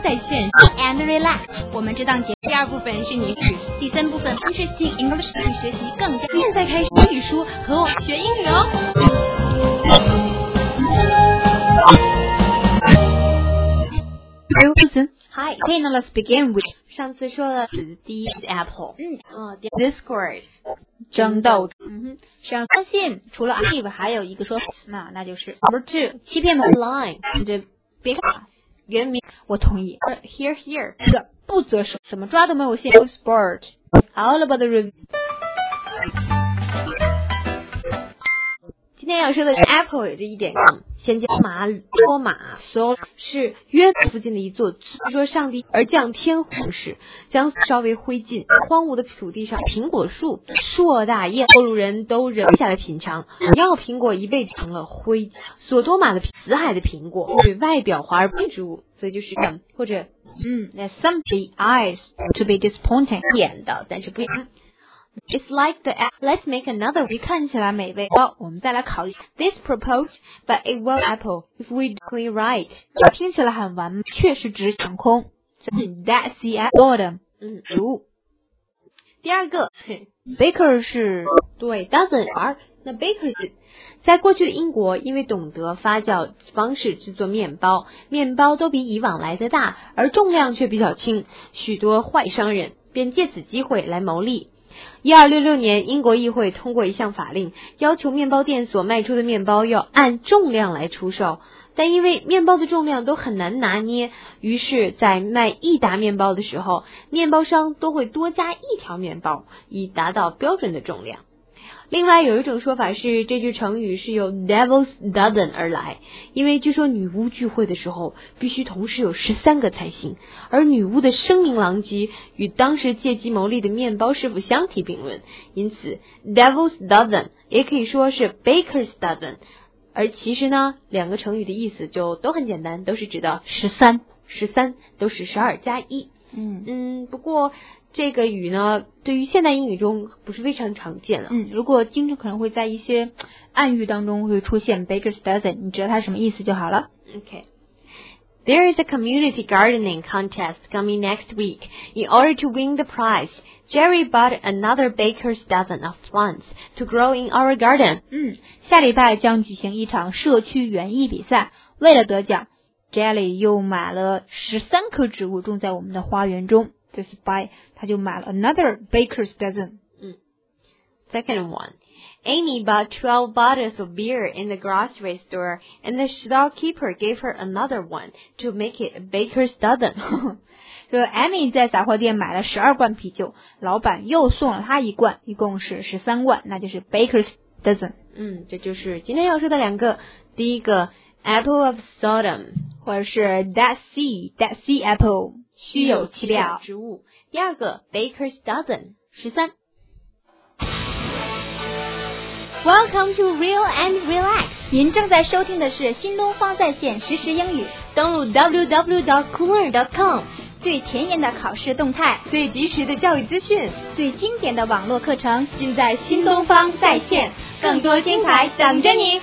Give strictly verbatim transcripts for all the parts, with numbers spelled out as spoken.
在线 and relax。我们这档节目第二部分是你语，第三部分 Interesting English 让你学习更加。现在开始英语书和我学英语哦。Hi, okay, now let's begin with 上次说了第一是 apple， 嗯哦 ，discord 争斗，嗯哼，相信除了 Eve 还有一个说法，那那就是 number two 欺骗某 line， 这 big 原名我同意。 here here 这个不择手，怎么抓都没有线。Sport all about the review。 今天要说的是 apple 有这一点，先将马多马 so 是约附近的一座，据说上帝而降天红时，将稍微灰烬荒芜的土地上苹果树硕大叶，欧陆人都忍下来品尝，要苹果一被成了灰。索多玛的紫海的苹果是外表华而不植物，所以就是个或者嗯 ，there's something eyes to be disappointing 眼的，但是不。It's like the apple. Let's make another. 看起来美味。好，我们再来考虑 This proposed, but it will apple if we clean right. 听起来很完美，却是指掌控。That's the apple. 嗯， 如第二个 ，baker 是对 doesn't 而那 baker 是在过去的英国，因为懂得发酵方式制作面包，面包都比以往来得大，而重量却比较轻，许多坏商人便借此机会来牟利。一二六六年，英国议会通过一项法令，要求面包店所卖出的面包要按重量来出售。但因为面包的重量都很难拿捏，于是，在卖一打面包的时候，面包商都会多加一条面包，以达到标准的重量。另外有一种说法是，这句成语是由 Devil's Dozen 而来，因为据说女巫聚会的时候必须同时有十三个才行，而女巫的声名狼藉与当时借机牟利的面包师傅相提并论，因此 Devil's Dozen 也可以说是 Baker's Dozen。而其实呢，两个成语的意思就都很简单，都是指的十三，十三都是十二加一。 嗯嗯，不过这个语呢，对于现代英语中不是非常常见了。 嗯，如果经常可能会在一些暗语当中会出现 baker's dozen， 你知道它什么意思就好了。 Okay. There is a community gardening contest coming next week. In order to win the prize, Jerry bought another baker's dozen of plants to grow in our garden. 嗯，下礼拜将举行一场社区园艺比赛，为了得奖 ，Jerry 又买了十三棵植物种在我们的花园中。就是 buy， 他就买了 another baker's dozen。 嗯 Second one, Amy bought twelve bottles of beer in the grocery store, and the storekeeper gave her another one to make it a baker's dozen. 说 Amy 在杂货店买了十二罐啤酒，老板又送了她一罐，一共是十三罐，那就是 baker's dozen。 嗯，这就是今天要说的两个，第一个 apple of Sodom， 或者是 that sea that sea apple。虚有其表植物。第二个 Baker's Dozen 十三。Welcome to Real and Relax。 您正在收听的是新东方在线实时英语。 登录 double-u double-u double-u dot cooler dot com， 最前沿的考试动态， 最及时的教育资讯， 最经典的网络课程， 尽在新东方在线。更多精彩等着你。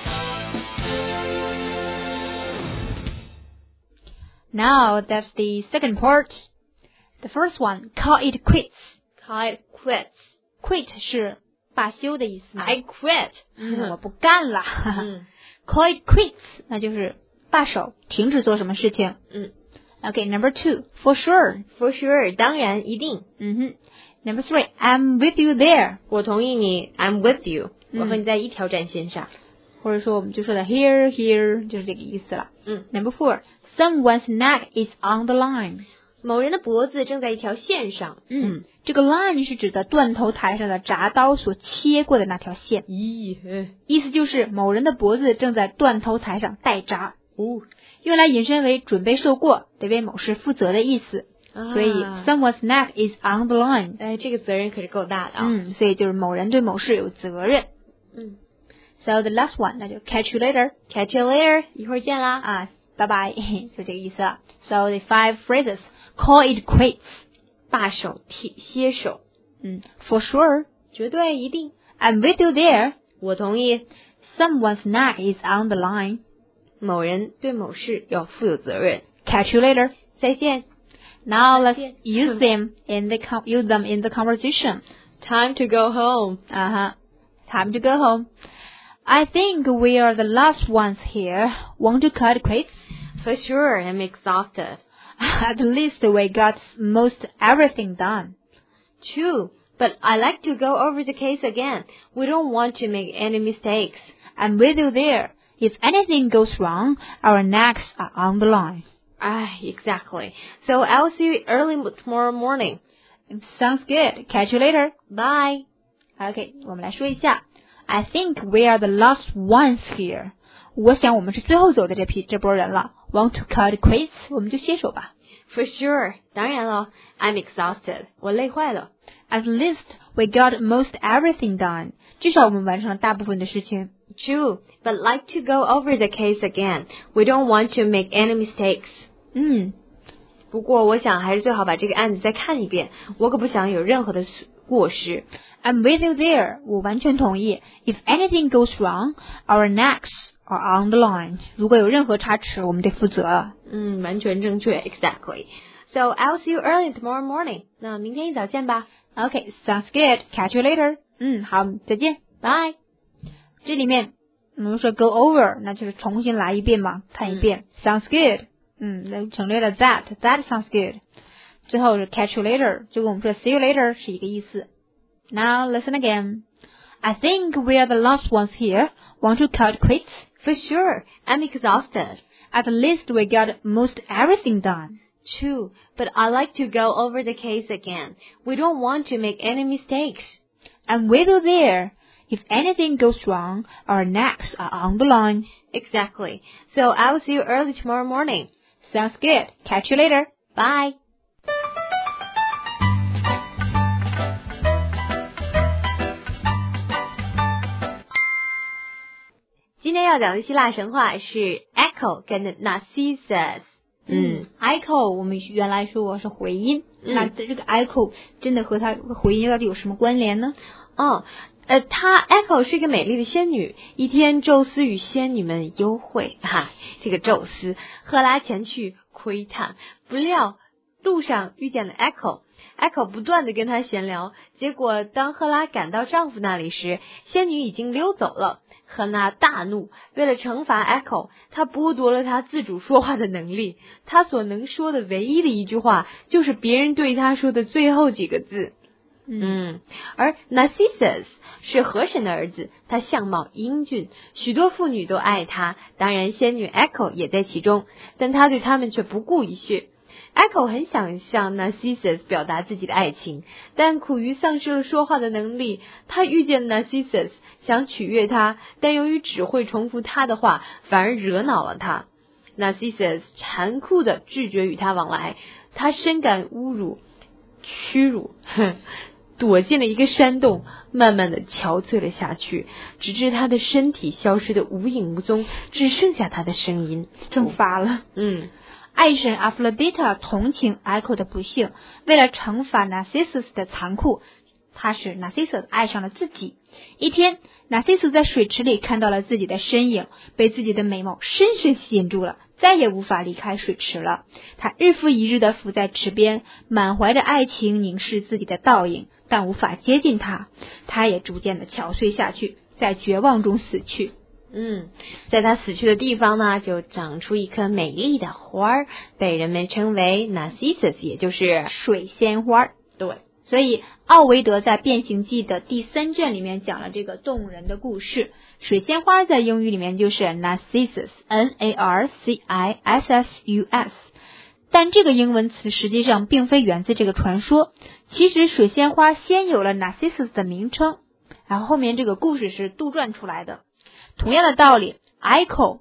Now that's the second part. The first one, call it quits. Call it quits. Quit 是罢休的意思。 I quit. 嗯，我不干了。 嗯、 Call it quits， 那就是罢手，停止做什么事情。 嗯。 Okay, number two, for sure. For sure, 当然一定。 嗯哼。Number three, I'm with you there. 我同意你 ，I'm with you、嗯。我和你在一条战线上。 或者说我们就说的 here here 就是这个意思了。 嗯。 Number four.Someone's neck is on the line. 某人的脖子正在一条线上。 嗯，这个 line 是指的断头台上的铡刀所切过的那条线。 咦， 意思就是某人的脖子正在断头台上待铡。 哦， 用来引申为准备受过，得为某事负责的意思。 啊、 所以 someone's neck is on the line. 哎，这个责任可是够大的啊、 哦。嗯，所以就是某人对某事有责任。 嗯 ，So the last one， 那就 catch you later。Catch you later， 一会儿见啦啊。拜拜，就这个意思了。So the five phrases, call it quits， 罢手、替歇手。 嗯 ，for sure， 绝对一定。 I'm with you there， 我同意。 Someone's neck is on the line， 某人对某事要负有责任。 Catch you later， 再见。 Now let's use them in the com- use them in the conversation. Time to go home. Uh-huh. Time to go home. I think we are the last ones here. Want to cut quits? For sure, I'm exhausted. At least we got most everything done. True, but I like to go over the case again. We don't want to make any mistakes. I'm with you there. If anything goes wrong, our necks are on the line. Ah, exactly. So I'll see you early tomorrow morning. Sounds good. Catch you later. Bye. Okay, 我们来说一下。I think we are the last ones here. 我想我们是最后走的这批这波人了。Want to cut quits? 我们就歇手吧。 For sure. 当然了 I'm exhausted. 我累坏了。 At least we got most everything done. 至少我们完成了大部分的事情。 True, but like to go over the case again. We don't want to make any mistakes. 嗯， 不过我想还是最好把这个案子再看一遍。我可不想有任何的过失。 I'm with you there. 我完全同意。If anything goes wrong, our necks are on the line. 如果有任何差池，我们得负责。 嗯，完全正确 ，exactly. So I'll see you early tomorrow morning. 那明天一早见吧。 Okay, sounds good. Catch you later. 嗯，好，再见。 Bye. 这里面我们说 go over， 那就是重新来一遍嘛，看一遍。嗯、sounds good. 嗯，那省略了 that. That sounds good. 最后是 catch you later， 就跟我们说 see you later 是一个意思。Now listen again. I think we are the last ones here. Want to cut quits? For sure. I'm exhausted. At least we got most everything done. True, but I like to go over the case again. We don't want to make any mistakes. I'm with you there. If anything goes wrong, our necks are on the line. Exactly. So I will see you early tomorrow morning. Sounds good. Catch you later. Bye. 今天要讲的希腊神话是 Echo 跟 Narcissus。 嗯 ，echo 我们原来说过是回音， 嗯、 那这个 echo 真的和它回音到底有什么关联呢？ 哦，呃，她 Echo 是一个美丽的仙女。一天，宙斯与仙女们幽会，哈，这个宙斯，赫拉前去窥探，不料路上遇见了 Echo。Echo 不断地跟她闲聊，结果当赫拉赶到丈夫那里时，仙女已经溜走了。赫拉大怒，为了惩罚 Echo， 她剥夺了她自主说话的能力。她所能说的唯一的一句话，就是别人对她说的最后几个字。嗯，而 Narcissus 是河神的儿子，他相貌英俊，许多妇女都爱他，当然仙女 Echo 也在其中，但他对他们却不顾一切。Echo 很想向 Narcissus 表达自己的爱情，但苦于丧失了说话的能力。他遇见 Narcissus 想取悦他，但由于只会重复他的话，反而惹恼了他。Narcissus 残酷地拒绝与他往来，他深感侮辱、屈辱，哼，躲进了一个山洞，慢慢地憔悴了下去，直至他的身体消失得无影无踪，只剩下他的声音。 蒸发了。 嗯。 爱神 Aphrodite 同情 Echo 的不幸，为了惩罚 Narcissus 的残酷，他使 Narcissus 爱上了自己。一天 Narcissus 在水池里看到了自己的身影，被自己的美貌深深吸引住了，再也无法离开水池了。他日复一日地伏在池边，满怀着爱情凝视自己的倒影，但无法接近他。他也逐渐地憔悴下去，在绝望中死去。 嗯，在他死去的地方呢，就长出一棵美丽的花儿，被人们称为 Narcissus， 也就是水仙花。 对， 所以奥维德在《变形记》的第三卷里面讲了这个动人的故事。水仙花在英语里面就是 Narcissus N A R C I S S U S， 但这个英文词实际上并非源自这个传说。其实水仙花先有了 Narcissus 的名称，然后后面这个故事是杜撰出来的。同样的道理 ，echo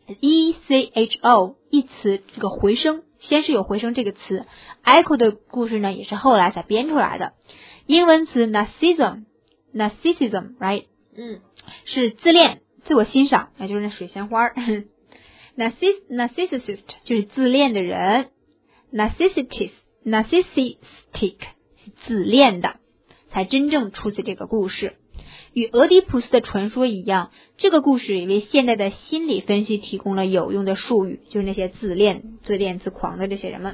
E C H O 一词这个回声，先是有回声这个词 ，echo 的故事呢也是后来才编出来的。英文词 narcissism narcissism right 嗯是自恋、自我欣赏，也就是那水仙花。narciss narcissist 就是自恋的人 ，narcissistic narcissistic 是自恋的，才真正出自这个故事。与俄狄浦斯的传说一样，这个故事也为现代的心理分析提供了有用的术语，就是那些自恋、自恋自狂的这些人们。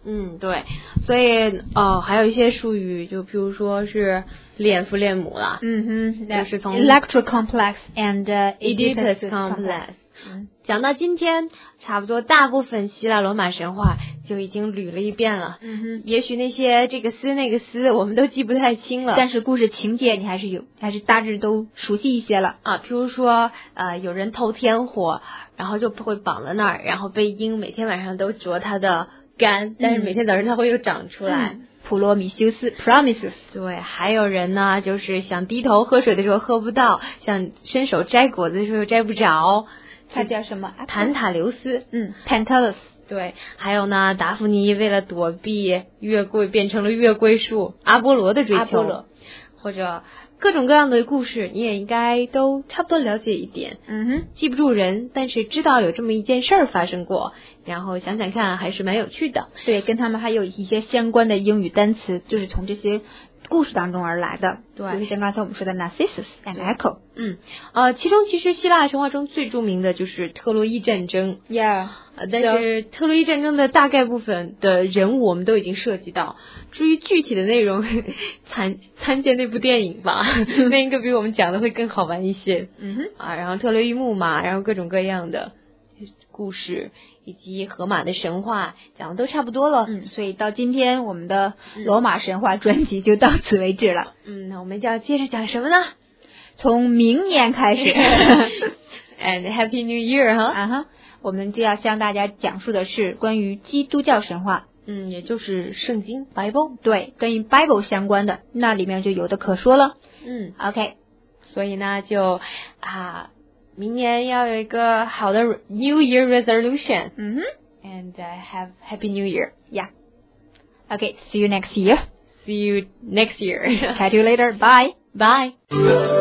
嗯，对，所以呃，还有一些术语，就比如说是恋父恋母啦， 嗯哼， 就是从 Electra complex and uh, Oedipus Oedipus complex。 嗯， 讲到今天，差不多大部分希腊罗马神话就已经捋了一遍了。 嗯哼， 也许那些这个丝那个丝，我们都记不太清了， 但是故事情节你还是有，还是大致都熟悉一些了啊。譬如说，呃，有人偷天火，然后就会绑在那儿，然后被鹰每天晚上都啄他的肝，但是每天早上它会又长出来。 嗯、普罗米修斯 Promises。 对，还有人呢，就是想低头喝水的时候喝不到，想伸手摘果子的时候摘不着。 他叫什么？ 坦塔留斯。 嗯 Tantalus。 对，还有呢，达芙妮为了躲避月桂变成了月桂树，阿波罗的追求， 阿波罗， 或者各种各样的故事，你也应该都差不多了解一点。 嗯哼， 记不住人，但是知道有这么一件事儿发生过，然后想想看，还是蛮有趣的。 对，跟他们还有一些相关的英语单词，就是从这些故事当中而来的。 对， 就是像刚才我们说的 Narcissus and Echo。 嗯，呃，其中其实希腊神话中最著名的就是特洛伊战争。 Yeah。 呃，但是特洛伊战争的大概部分的人物我们都已经涉及到，至于具体的内容，参参见那部电影吧，那应该比我们讲的会更好玩一些。 嗯哼， 啊，然后特洛伊木马，然后各种各样的故事，以及荷马的神话讲的都差不多了。 嗯，所以到今天我们的罗马神话专辑就到此为止了。 嗯，那我们就要接着讲什么呢？ 从明年开始 ，And Happy New Year 哈！ 啊哈，我们就要向大家讲述的是关于基督教神话， 嗯，也就是圣经 Bible， 对，跟 Bible 相关的，那里面就有的可说了。 嗯 ，OK， 所以呢，就啊，明年要有一个好的 New Year resolution， 嗯哼 ，and uh, have Happy New Year，yeah，OK，see you next year， see you next year， catch you later，bye， bye。